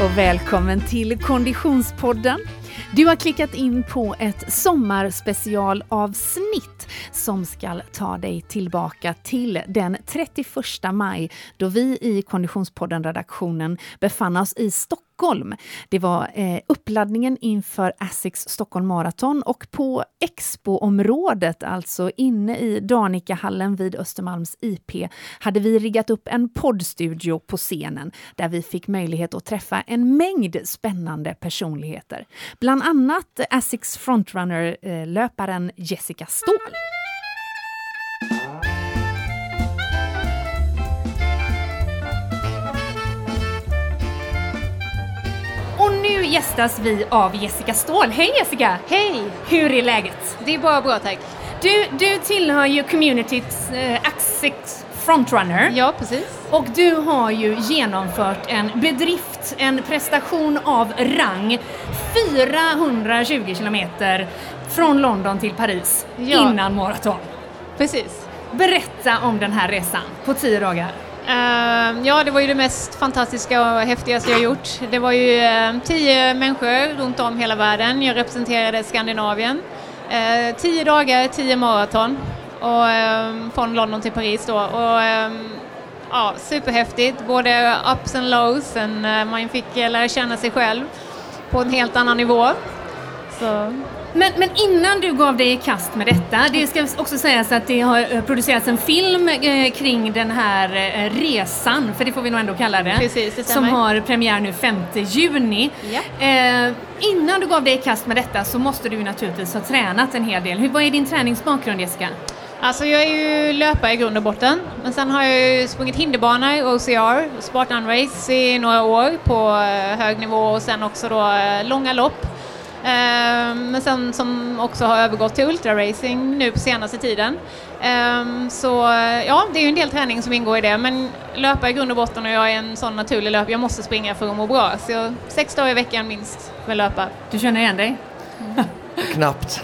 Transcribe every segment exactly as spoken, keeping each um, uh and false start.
och välkommen till Konditionspodden. Du har klickat in på ett sommarspecialavsnitt som ska ta dig tillbaka till den trettioförsta maj då vi i Konditionspodden-redaktionen befann oss i Stockholm. Det var eh, uppladdningen inför Asics Stockholm Marathon och på Expo-området, alltså inne i Danica-hallen vid Östermalms I P, hade vi riggat upp en poddstudio på scenen där vi fick möjlighet att träffa en mängd spännande personligheter. Bland annat Asics frontrunner-löparen Jessica Ståhl. Och nu gästas vi av Jessica Ståhl. Hej Jessica! Hej! Hur är läget? Det är bara bra, tack. Du, du tillhör ju communityts eh, Asics frontrunner. Ja, precis. Och du har ju genomfört en bedrift, en prestation av rang, fyrahundratjugo kilometer från London till Paris Ja. innan maraton. Precis. Berätta om den här resan på tio dagar. Uh, ja, det var ju det mest fantastiska och häftigaste jag gjort. Det var ju uh, tio människor runt om hela världen. Jag representerade Skandinavien. Uh, tio dagar, tio maraton. Och, uh, från London till Paris då. Och, uh, ja, superhäftigt. Både ups and lows. And, uh, man fick uh, lära känna sig själv på en helt annan nivå. Så... Men, men innan du gav dig i kast med detta, det ska också sägas att det har producerats en film eh, kring den här eh, resan, för det får vi nog ändå kalla det, Precis, det som har premiär nu femte juni. Ja. Eh, innan du gav dig i kast med detta så måste du naturligtvis ha tränat en hel del. Hur, vad är din träningsbakgrund, Jessica? Alltså jag är ju löpare i grund och botten, men sen har jag ju sprungit hinderbana i O C R, Spartan Race i några år på hög nivå och sen också då långa lopp. Um, men sen som också har övergått till ultraracing nu på senaste tiden. Um, så ja, det är ju en del träning som ingår i det, men löpa i grund och botten och jag är en sån naturlig löp. Jag måste springa för att må bra, så jag, sex dagar i veckan minst med löpa. Du känner igen dig? Mm. Knappt.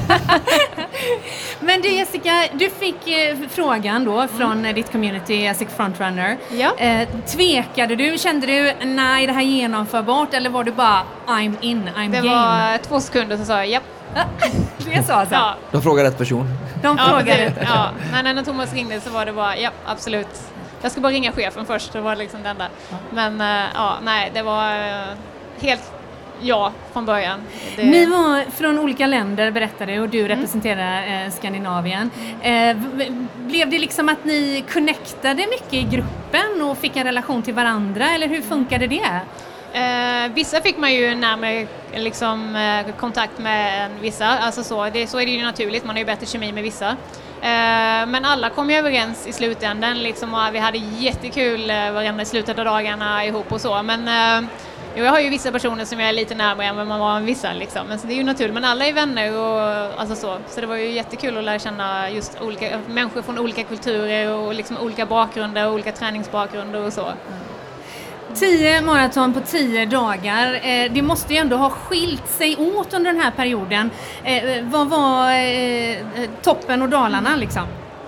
Men du Jessica, du fick eh, frågan då från mm. ditt community Asics frontrunner. Ja. Eh, tvekade du? Kände du nej, det här är genomförbart, eller var du bara I'm in, I'm det game? Det var två sekunder så sa jag japp. Det sa så. Ja. De frågade rätt person. De ja, frågade. Ja, men när Thomas ringde så var det bara japp, absolut. Jag ska bara ringa chefen först, det var liksom den där. Men uh, ja, nej, det var uh, helt ja från början. Det... Ni var från olika länder, berättade, och du mm. representerar eh, Skandinavien. Eh, blev det liksom att ni connectade mycket i gruppen och fick en relation till varandra, eller hur funkade det? Eh, vissa fick man ju närmare liksom, eh, kontakt med än vissa, alltså så, det, så är det ju naturligt, man har ju bättre kemi med vissa. Eh, men alla kom ju överens i slutändan, liksom, och vi hade jättekul eh, varenda i slutet av dagarna ihop och så, men eh, jag har ju vissa personer som jag är lite närmare än vad man var med vissa, liksom. Men så det är ju naturligt, men alla är vänner och alltså så. Så det var ju jättekul att lära känna just olika människor från olika kulturer och liksom olika bakgrunder och olika träningsbakgrunder och så. Mm. Tio maraton på tio dagar. Eh, det måste ju ändå ha skilt sig åt under den här perioden. Eh, vad var eh, toppen och dalarna liksom?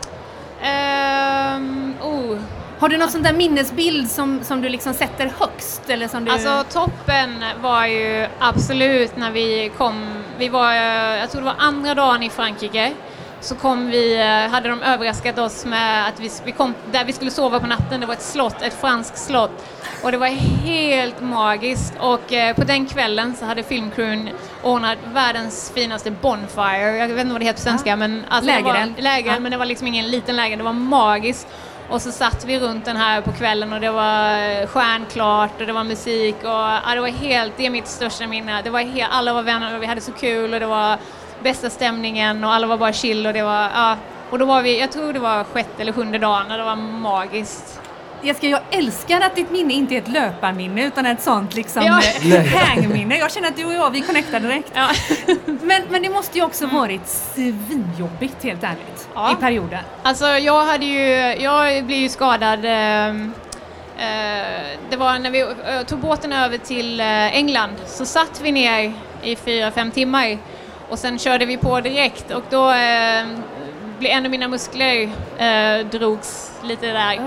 Um, oh. Har du något sånt där minnesbild som, som du liksom sätter högst? Eller som du... Alltså toppen var ju absolut när vi kom, vi var, jag tror det var andra dagen i Frankrike, så kom vi, hade de överraskat oss med att vi, vi kom där vi skulle sova på natten, det var ett slott, ett franskt slott, och det var helt magiskt, och eh, på den kvällen så hade filmcrewen ordnat världens finaste bonfire, jag vet inte vad det heter på svenska, ja. men alltså lägereld, läger, ja. men det var liksom ingen liten läger, det var magiskt. Och så satt vi runt den här på kvällen och det var stjärnklart och det var musik och ja, det var helt, det är mitt största minne. Det var helt, alla var vänner och vi hade så kul och det var bästa stämningen och alla var bara chill och det var, ja, och då var vi, jag tror det var sjätte eller sjunde dagen och det var magiskt. Jessica, jag älskar att ditt minne inte är ett löparminne utan ett sånt liksom ja. hängminne. Jag känner att du och jag, vi connectar direkt. Ja. men, men det måste ju också varit svinjobbigt, helt ärligt, ja. i perioden. Alltså jag hade ju, jag blev ju skadad. Eh, eh, det var när vi eh, tog båten över till eh, England, så satt vi ner i fyra, fem timmar och sen körde vi på direkt och då eh, blev en av mina muskler eh, drogs lite där. Mm.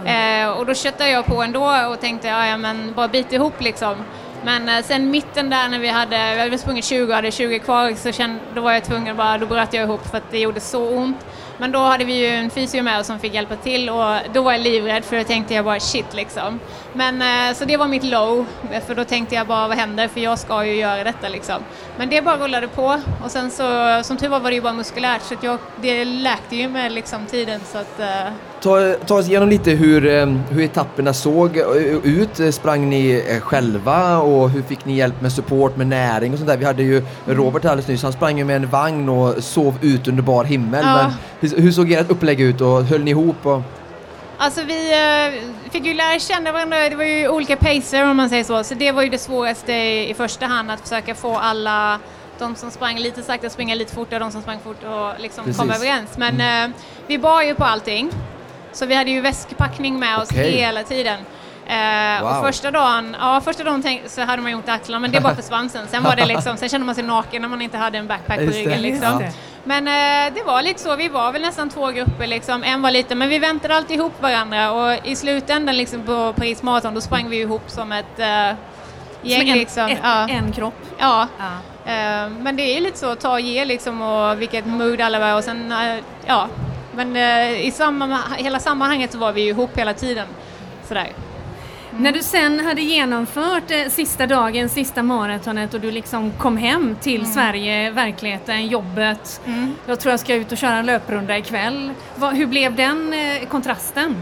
Eh, och då köttade jag på ändå och tänkte, ja, ja men bara bit ihop liksom. Men eh, sen mitten där när vi hade, vi hade sprungit tjugo och hade tjugo kvar, så kände, då var jag tvungen bara, då bröt jag ihop för att det gjorde så ont. Men då hade vi ju en fysio med oss som fick hjälpa till och då var jag livrädd för då tänkte jag bara shit liksom. Men eh, så det var mitt low, för då tänkte jag bara vad händer, för jag ska ju göra detta liksom. Men det bara rullade på och sen så, som tur var var det ju bara muskulärt så att jag, det läkte ju med liksom tiden så att... Eh... Ta, ta oss igenom lite hur, hur etapperna såg ut. Sprang ni själva och hur fick ni hjälp med support, med näring och sånt där? Vi hade ju Robert alldeles nyss, han sprang ju med en vagn och sov ut under bar himmel. Ja. Men hur, hur såg ert upplägg ut och höll ni ihop? Och... Alltså vi äh, fick ju lära känna varandra, det var ju olika pacer om man säger så, så det var ju det svåraste i, i första hand att försöka få alla, de som sprang lite sakta springa lite fortare, de som sprang fort och liksom komma överens. Men mm. äh, vi bar ju på allting. Så vi hade ju väskpackning med oss okay. hela tiden. Eh, wow. Och första dagen, ja, första dagen tänk, så hade man ju ont i axlarna, men det bara försvann sen. Sen var det liksom, sen kände man sig naken när man inte hade en backpack på ryggen liksom. Ja. Men eh, det var lite så, vi var väl nästan två grupper liksom. En var lite, men vi väntade alltid ihop varandra och i slutändan liksom på Paris Marathon, då sprang vi ihop som ett eh, gäng en, liksom. Ett, ja. En kropp. Ja. ja. Eh, men det är ju lite så, ta och ge liksom och vilket mood alla var och sen, eh, ja. Men eh, i samma, hela sammanhanget så var vi ju ihop hela tiden. Sådär. Mm. När du sen hade genomfört eh, sista dagen, sista maratonet och du liksom kom hem till mm. Sverige, verkligheten, jobbet. Mm. Jag tror jag ska ut och köra en löprunda ikväll. Va, hur blev den eh, kontrasten?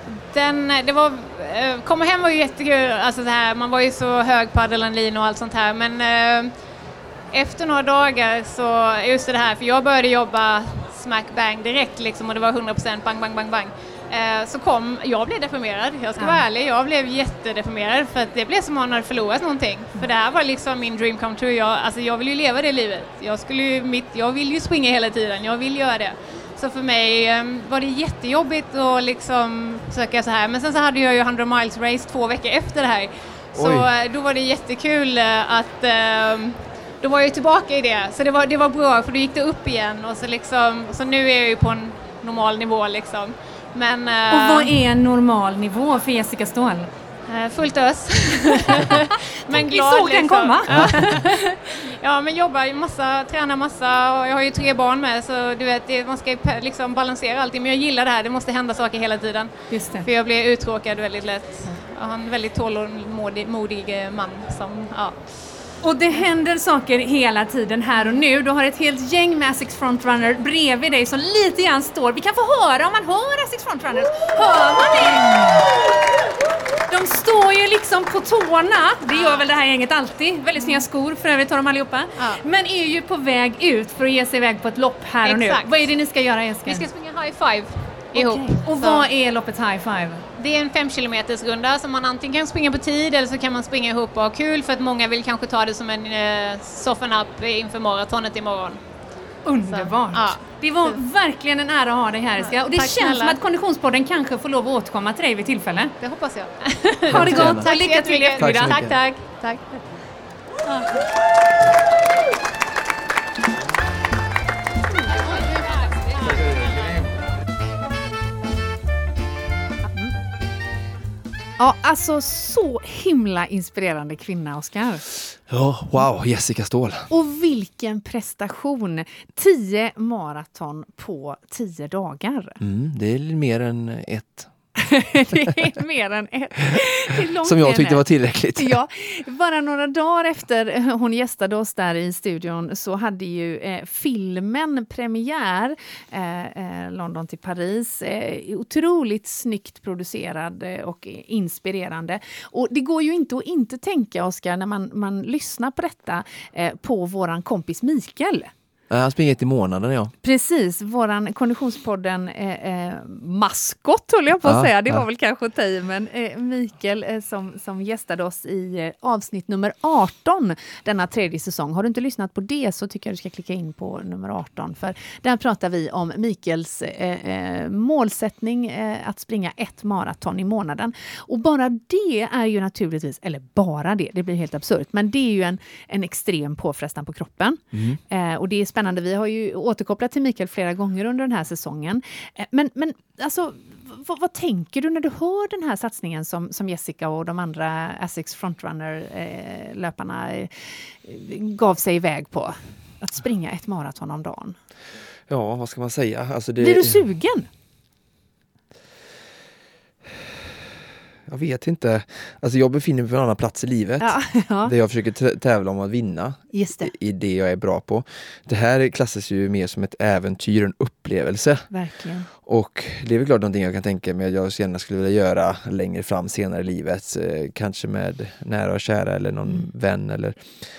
Den, det var, eh, komma hem var ju jättekul. Alltså så här, man var ju så hög på adrenalin och allt sånt här. Men eh, efter några dagar så, just det här, för jag började jobba smack bang direkt liksom, och det var hundra procent bang bang bang bang. Eh, så kom, jag blev deprimerad, jag ska ja. vara ärlig, jag blev jättedeprimerad för att det blev som om man hade förlorat någonting. För det här var liksom min dream come true, jag, alltså jag vill ju leva det livet. Jag, skulle ju, mitt, jag vill ju springa hela tiden, jag vill göra det. Så för mig eh, var det jättejobbigt att liksom söka så här. Men sen så hade jag ju hundra miles race två veckor efter det här. Så eh, då var det jättekul eh, att... Eh, Då var jag tillbaka i det, så det var, det var bra för då gick det upp igen och så, liksom, så nu är jag ju på en normal nivå liksom. Men, och vad är en normal nivå för Jessica Ståhl? Uh, fullt ös. Men glad, vi såg den liksom. komma. Ja, men jobbar massa, tränar massa och jag har ju tre barn med så du vet, det, man ska liksom balansera allting. Men jag gillar det här, det måste hända saker hela tiden. Just det. För jag blir uttråkad väldigt lätt. Jag har en väldigt tålmodig modig man som, ja. Och det händer saker hela tiden här och nu. Du har ett helt gäng med Asics Frontrunner bredvid dig som lite grann står. Vi kan få höra om man hör Asics Frontrunners. Hör man det? De står ju liksom på tårna. Det gör väl det här gänget alltid. Väldigt snygga skor, för övrigt har de allihopa. Ja. Men är ju på väg ut för att ge sig iväg på ett lopp här och Exakt. nu. Vad är det ni ska göra, Jessica? Vi ska springa high five ihop. Okay. Och så. Vad är loppet high five? Det är en fem kilometers runda som man antingen kan springa på tid eller så kan man springa ihop och ha kul för att många vill kanske ta det som en eh, soften up inför maratonet imorgon. Underbart. Så, ja. Det var verkligen en ära att ha dig här, Jessica. Och det Tack känns snälla. som att Konditionspodden kanske får lov att återkomma till dig vid tillfälle. Det hoppas jag. Ha det gott. Tack, lycka till i eftermiddag. Tack, tack. tack. Ja. Ja, alltså så himla inspirerande kvinna, Oskar. Ja, wow, Jessica Ståhl. Och vilken prestation. Tio maraton på tio dagar. Mm, det är mer än ett. Det är mer än ett. Det är långt som jag tyckte ett. var tillräckligt. Ja, bara några dagar efter hon gästade oss där i studion så hade ju eh, filmen premiär eh, London till Paris. Eh, otroligt snyggt producerad eh, och inspirerande. Och det går ju inte att inte tänka, Oskar, när man, man lyssnar på detta eh, på våran kompis Mikael. Han springit i månaden, ja. Precis, våran Konditionspodden eh, eh, maskot höll jag på att ja, säga. Det var ja. väl kanske tej, men eh, Mikael eh, som, som gästade oss i eh, avsnitt nummer arton denna tredje säsong. Har du inte lyssnat på det så tycker jag du ska klicka in på nummer arton. För där pratar vi om Mikaels eh, eh, målsättning eh, att springa ett maraton i månaden. Och bara det är ju naturligtvis, eller bara det, det blir helt absurt. Men det är ju en, en extrem påfrestan på kroppen. Mm. Eh, och det är spännande. Vi har ju återkopplat till Mikael flera gånger under den här säsongen. Men, men alltså, vad, vad tänker du när du hör den här satsningen som, som Jessica och de andra Asics Frontrunner-löparna eh, gav sig iväg på? Att springa ett maraton om dagen. Ja, vad ska man säga? Alltså det... Blir du sugen? Jag vet inte. Alltså jag befinner mig på en annan plats i livet. Ja, ja. Där jag försöker t- tävla om att vinna. Just det. I det jag är bra på. Det här klassas ju mer som ett äventyr, en upplevelse. Verkligen. Och det är väl klart någonting jag kan tänka mig att jag senare skulle vilja göra längre fram senare i livet. Eh, kanske med nära och kära eller någon mm. vän. Eller...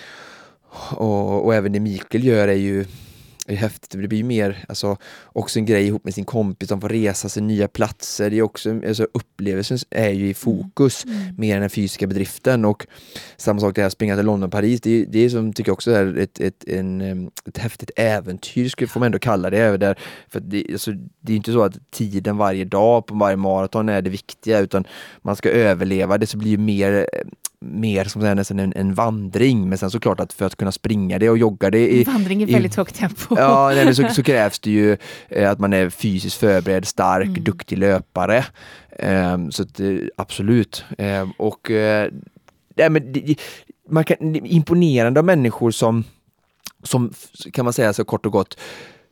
Och, och även det Mikael gör är ju är häftigt. Det blir ju mer, alltså, också en grej ihop med sin kompis. De får resa sig nya platser. Det är också, alltså, upplevelsen är ju i fokus mm. Mm. mer än den fysiska bedriften. Och samma sak där, att springa till London, Paris. Det, det är som tycker jag också är ett, ett, en, ett häftigt äventyr, skulle får man ändå kalla det. Där. För det, alltså, det är inte så att tiden varje dag på varje maraton är det viktiga, utan man ska överleva det, så blir ju mer mer som säger, nästan en, en vandring. Men sen såklart att för att kunna springa det och jogga det i, vandring är i, väldigt högt tempo. Ja, nej, så, så krävs det ju eh, att man är fysiskt förberedd, stark, mm. duktig löpare. Eh, så att, eh, absolut. Eh, och eh, nej, men det, man kan, imponerande av människor som som kan man säga så kort och gott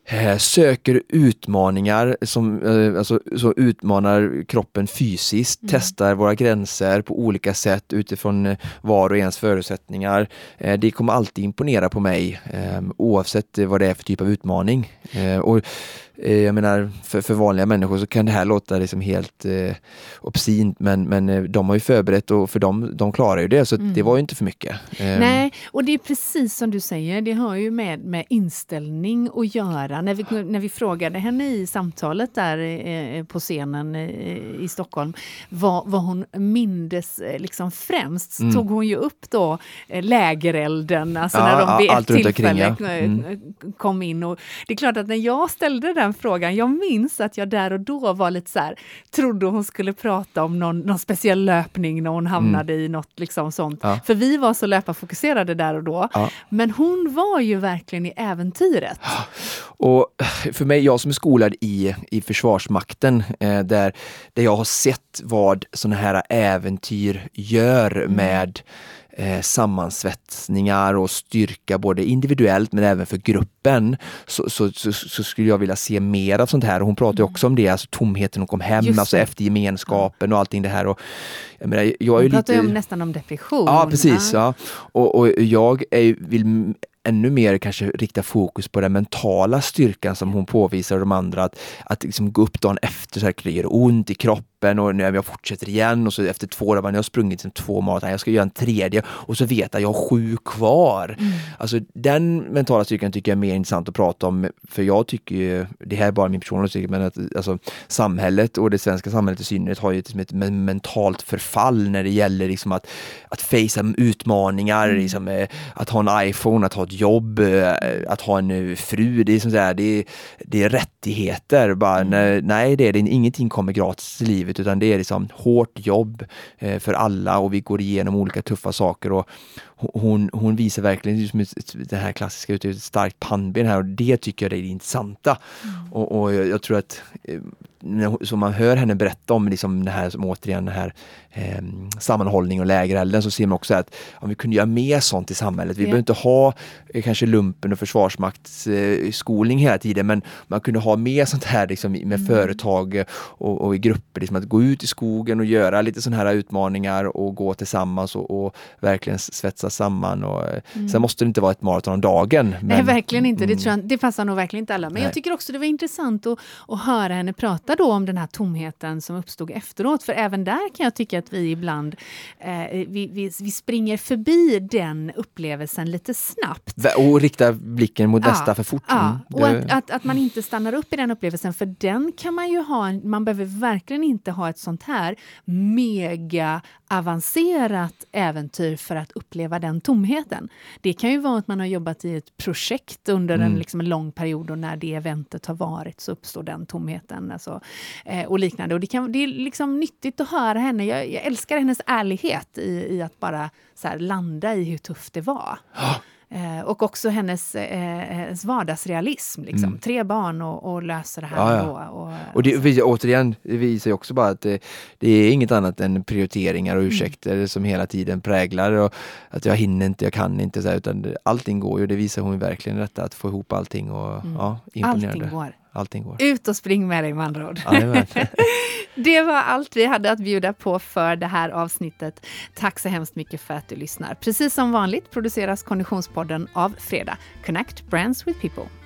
söker utmaningar som alltså, så utmanar kroppen fysiskt, mm. testar våra gränser på olika sätt utifrån var och ens förutsättningar. Det kommer alltid imponera på mig oavsett vad det är för typ av utmaning. Och jag menar, för, för vanliga människor så kan det här låta liksom helt eh, obscint, men, men de har ju förberett och för dem, de klarar ju det, så mm. det var ju inte för mycket. Nej, och det är precis som du säger, det har ju med, med inställning att göra. När vi, när vi frågade henne i samtalet där eh, på scenen eh, i Stockholm, vad, vad hon mindes eh, liksom främst, så mm. tog hon ju upp då eh, lägerelden, alltså ja, när de vid ett tillfälle ja. mm. kom in. Och det är klart att när jag ställde den frågan, jag minns att jag där och då var lite så här, trodde hon skulle prata om någon, någon speciell löpning när hon hamnade mm. i något liksom sånt. Ja. För vi var så löparfokuserade där och då. Ja. Men hon var ju verkligen i äventyret. Och för mig, jag som är skolad i, i Försvarsmakten, eh, där, där jag har sett vad såna här äventyr gör mm. med Eh, sammansvetsningar och styrka både individuellt men även för gruppen, så, så, så, så skulle jag vilja se mer av sånt här. Och hon pratar ju också om det, alltså tomheten, hon kom hem, alltså efter gemenskapen och allting det här. Och, jag menar, jag är hon pratar ju lite... om nästan om depression. Ja, precis. Ja. Och, och jag är, vill ännu mer kanske rikta fokus på den mentala styrkan som hon påvisar och de andra, att, att liksom gå upp dagen efter så här, det gör ont i kroppen och när jag fortsätter igen och så efter två dagar, när jag har sprungit liksom två maraton, jag ska göra en tredje och så vet jag att jag har sju kvar. Mm. Alltså den mentala styrkan tycker jag är mer intressant att prata om, för jag tycker ju, det här är bara min personliga styrka, men att alltså, samhället och det svenska samhället i synnerhet har ju liksom ett mentalt förfall när det gäller liksom att, att facea utmaningar, mm. liksom, att ha en iPhone, att ha ett jobb, att ha en fru, det är som så här, det är, det är rättigheter bara. Mm. nej, nej det är det, ingenting kommer gratis i livet, utan det är liksom hårt jobb eh, för alla, och vi går igenom olika tuffa saker, och hon, hon visar verkligen liksom det här klassiska ut, ett starkt pannben här, och det tycker jag är det intressanta. Mm. och, och jag, jag tror att eh, som man hör henne berätta om liksom det här, som återigen det här eh, sammanhållning och lägerelden, så ser man också att om vi kunde göra mer sånt i samhället, vi yeah. behöver inte ha eh, kanske lumpen och försvarsmaktsskolning eh, hela tiden, men man kunde ha mer sånt här liksom, med mm. företag och, och i grupper, liksom, att gå ut i skogen och göra lite sådana här utmaningar och gå tillsammans och, och verkligen svetsa samman. Och, mm. Sen måste det inte vara ett maraton om dagen. Men, nej, verkligen inte. Det, tror jag, det passar nog verkligen inte alla. Men nej. Jag tycker också det var intressant att, att höra henne prata då om den här tomheten som uppstod efteråt. För även där kan jag tycka att vi ibland eh, vi, vi, vi springer förbi den upplevelsen lite snabbt. Och riktar blicken mot ja, nästa för fort. Ja, och att, att, att man inte stannar upp i den upplevelsen, för den kan man ju ha, man behöver verkligen inte ha ett sånt här mega avancerat äventyr för att uppleva den tomheten. Det kan ju vara att man har jobbat i ett projekt under mm. en, liksom en lång period, och när det eventet har varit så uppstår den tomheten, alltså, eh, och liknande. Och det, kan, det är liksom nyttigt att höra henne. Jag, jag älskar hennes ärlighet i, i att bara så här, landa i hur tufft det var. Eh, och också hennes, eh, hennes vardagsrealism. Liksom. Mm. Tre barn och, och lösa det här. Ja, ja. Då, och, och det visar, återigen, det visar ju också bara att det, det är inget annat än prioriteringar och ursäkter mm. som hela tiden präglar. Och att jag hinner inte, jag kan inte. Så här, utan allting går ju. Det visar hon verkligen detta, att få ihop allting. Och, mm. ja, imponerande. Allting går. Allting går. Ut och spring med dig, med andra ord. Ja, det var allt vi hade att bjuda på för det här avsnittet. Tack så hemskt mycket för att du lyssnar. Precis som vanligt produceras Konditionspodden av Fredag. Connect Brands with People.